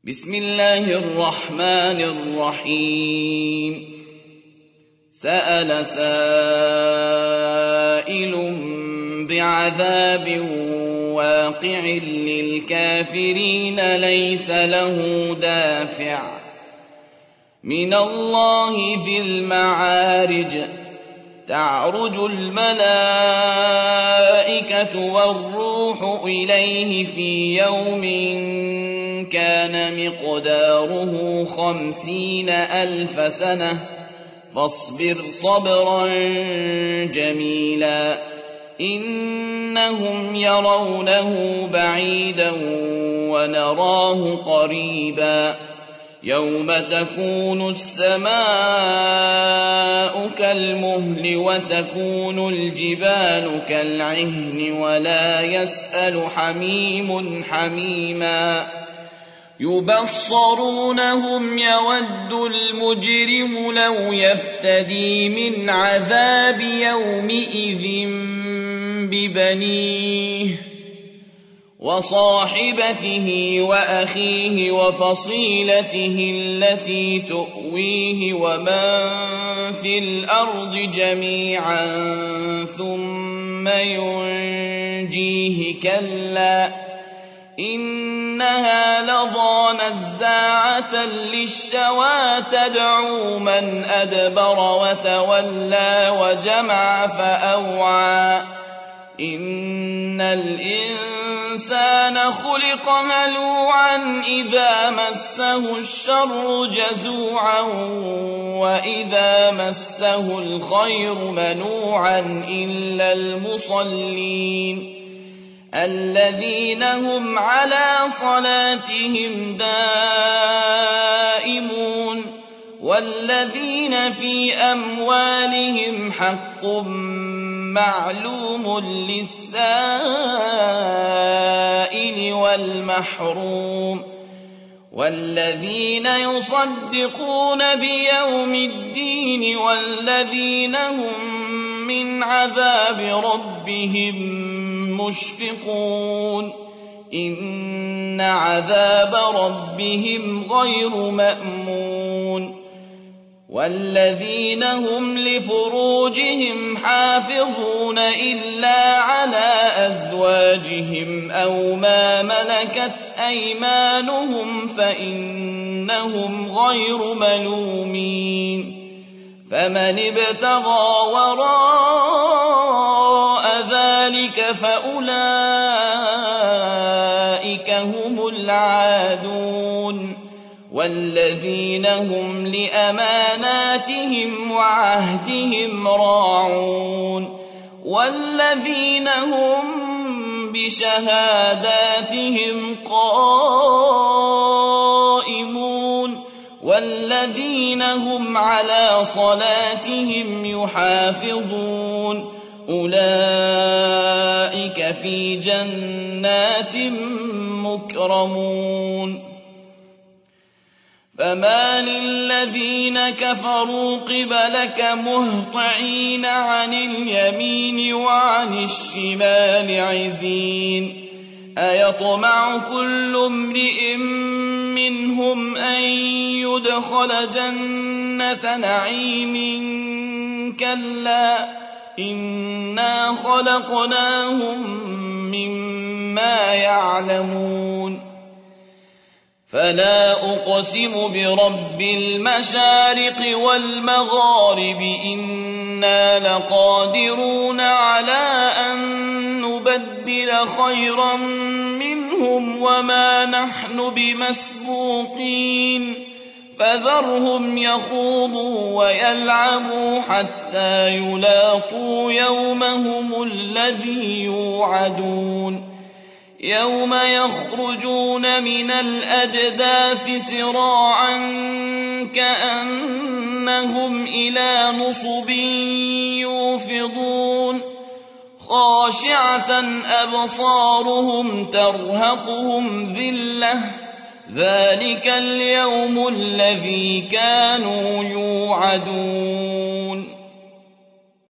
بسم الله الرحمن الرحيم. سأل سائل بعذاب واقع للكافرين ليس له دافع من الله ذي المعارج. تعرج الملائكة والروح إليه في يوم كان مقداره 50,000 سنة فاصبر صبرا جميلا إنهم يرونه بعيدا ونراه قريبا. يوم تكون السماء كالمهل وتكون الجبال كالعهن ولا يسأل حميم حميما. يبصرونهم يود المجرم لو يفتدي من عذاب يومئذ ببنيه وصاحبته وأخيه وفصيلته التي تؤويه ومن في الأرض جميعا ثم ينجيه كلا إنها لظى نزاعة للشوى تدعو من أدبر وتولى وجمع فأوعى. إن الإنسان خلق هلوعا إذا مسه الشر جزوعا وإذا مسه الخير منوعا إلا المصلين الذين هم على صلاتهم دائمون والذين في أموالهم حق معلوم للسائل والمحروم والذين يصدقون بيوم الدين والذين هم من عذاب ربهم مشفقون. إن عذاب ربهم غير مأمون. والذين هم لفروجهم حافظون إلا على أزواجهم أو ما ملكت أيمانهم فإنهم غير ملومين. فمن ابتغى وراء ذلك فأولئك هم العادون. والذين هم لأماناتهم وعهدهم راعون والذين هم بشهاداتهم قائمون والذين هم على صلاتهم يحافظون أولئك في جنات مكرمون. فما للذين كفروا قبلك مهطعين عن اليمين وعن الشمال عزين. أيطمع كل امرئ منهم أن يدخل جنة نعيم كلا إنا خلقناهم مما يعلمون. فلا أقسم برب المشارق والمغارب إنا لقادرون على أن نبدل خيرا منهم وما نحن بمسبوقين. فذرهم يخوضوا ويلعبوا حتى يلاقوا يومهم الذي يوعدون. يوم يخرجون من الأجداث سراعا كأنهم إلى نصب يوفضون. خاشعة أبصارهم ترهقهم ذلة ذلك اليوم الذي كانوا يوعدون.